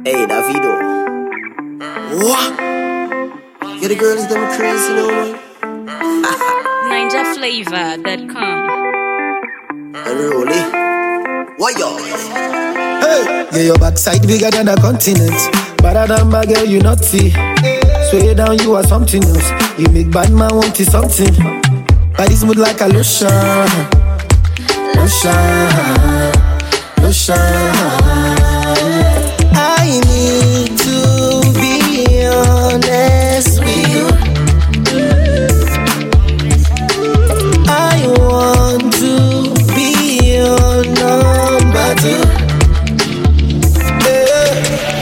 Hey, Davido. What? Yeah, the girls, them crazy, you know, man. NinjaFlavor.com. Unruly. What y'all? Hey, yeah, your backside bigger than a continent. Better than my girl, you not see. Sway down, you are something else. You make bad man want it something. Body smooth like a lotion. Lotion. Lotion. I need to be honest with you. I want to be your number two. Yeah.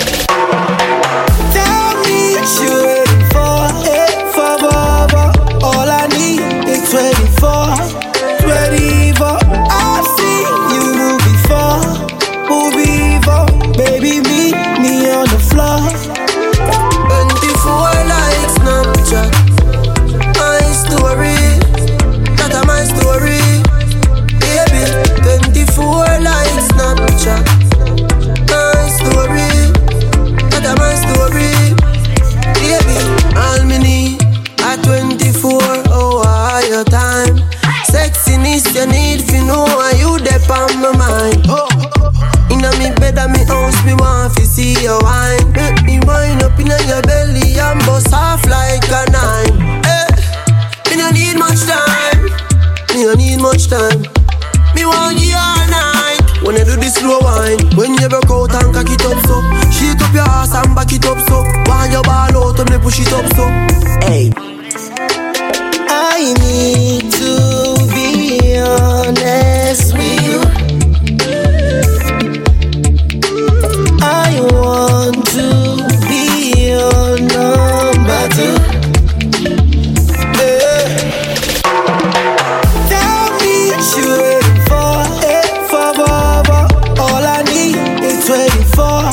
Tell me what you waiting for. Hey, for Baba. All I need is 24. I've seen you move before. Baby, meet me on the floor. 24 like Snapchat. My story. That my story. Baby, 24 like Snapchat. My story. That my story. Baby, all me need at 24 hour your time. Sexiness you need fi know why you dep on my mind. Inna me bed and me house, me want fi see your wine. Make me wind up inna your belly and bust off like a nine. Hey, me no need much time. Me want you all night. When you do this slow wine, when you broke out and cock it up so, shake up your ass and back it up so. When you ball out and me push it up so. Hey, I need to be honest with you. I want to be your number two. Yeah. Tell me what you waiting for. Hey, for Baba. All I need is 24.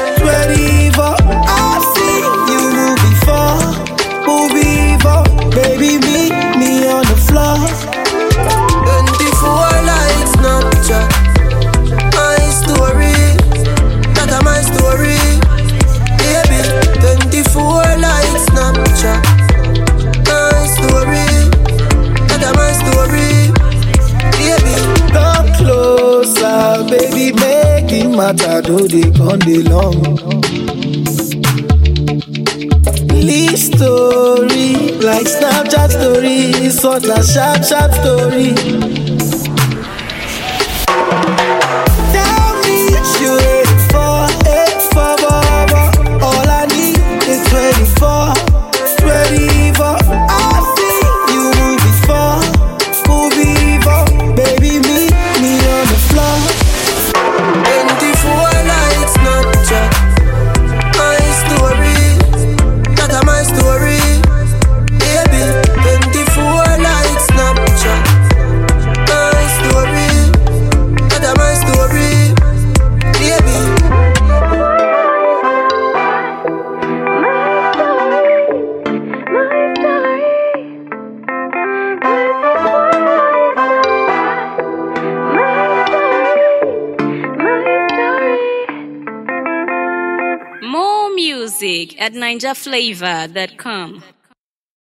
I've seen you move before. Baby, meet me on the floor. 24 like Snapchat. My story. That's my story. Baby, 24 like Snapchat. My story. That's my story. Baby, Come closer, baby, make it matter. Do they come the long? Leave story like Snapchat story. It's what a sharp story. Tell me what you waiting for. Hey, for Baba. All I need is 24. I've seen you move before. Baby, meet me on the floor. 24 like Snapchat. My story. That's my story. Baby, 24 like Snapchat. My story. That's my story. Baby. More music at NinjaFlavor.com.